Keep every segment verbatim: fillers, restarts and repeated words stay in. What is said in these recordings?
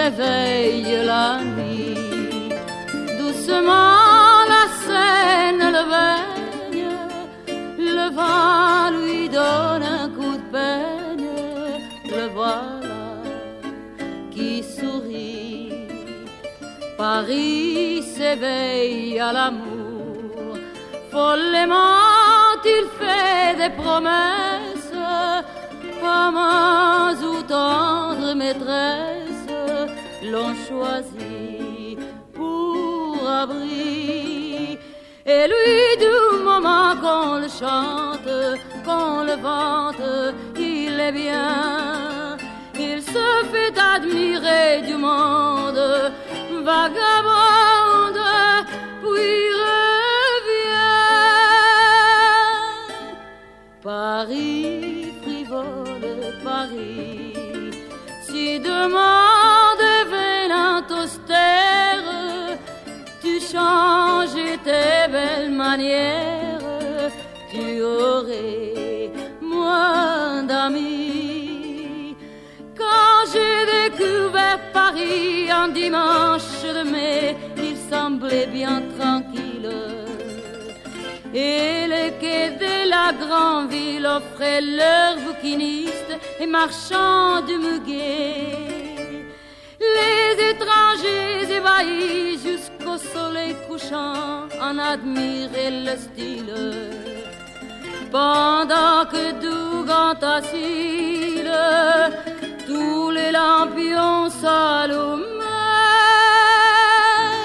s'éveille la nuit. Doucement la Seine le baigne, le vent lui donne un coup de peigne. Le voilà qui sourit. Paris s'éveille à l'amour. Follement il fait des promesses, amants ou tendres maîtresses l'ont choisi pour abri. Et lui, du moment qu'on le chante, qu'on le vante, il est bien. Il se fait admirer du monde, vagabonde, puis revient. Paris, frivole Paris, si demain devenant austère, tu changes tes belles manières, tu aurais moins d'amis. Quand j'ai découvert Paris un dimanche de mai, il semblait bien tranquille. Et les quais de la grande ville offraient leurs bouquinistes et marchands de muguet. Les étrangers ébahis jusqu'au soleil couchant en admiraient le style, pendant que Dougan t'assile, tous les lampions s'allumaient.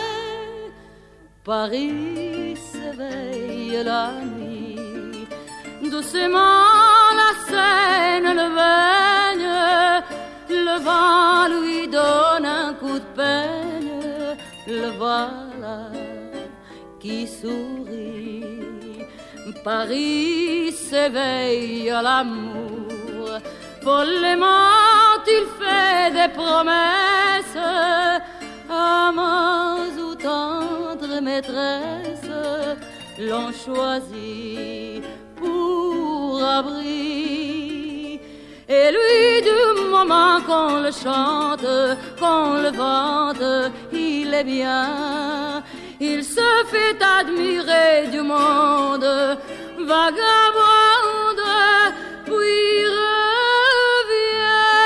Paris s'éveille la nuit, doucement la Seine le baigne, le vent lui donne un coup de peigne. Le voilà qui sourit. Paris s'éveille à l'amour. Follement il fait des promesses, amants ou tendres maîtresses l'ont choisi pour abri. Et lui, du moment qu'on le chante, qu'on le vante, il est bien. Il se fait admirer du monde, vagabonde, puis revient.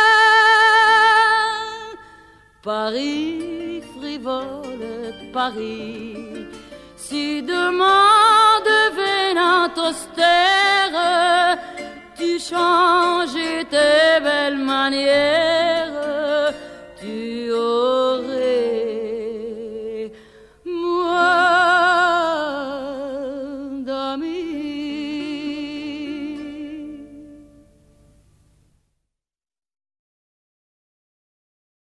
Paris, frivole Paris, si demain devenant austère, tu changes tes belles manières.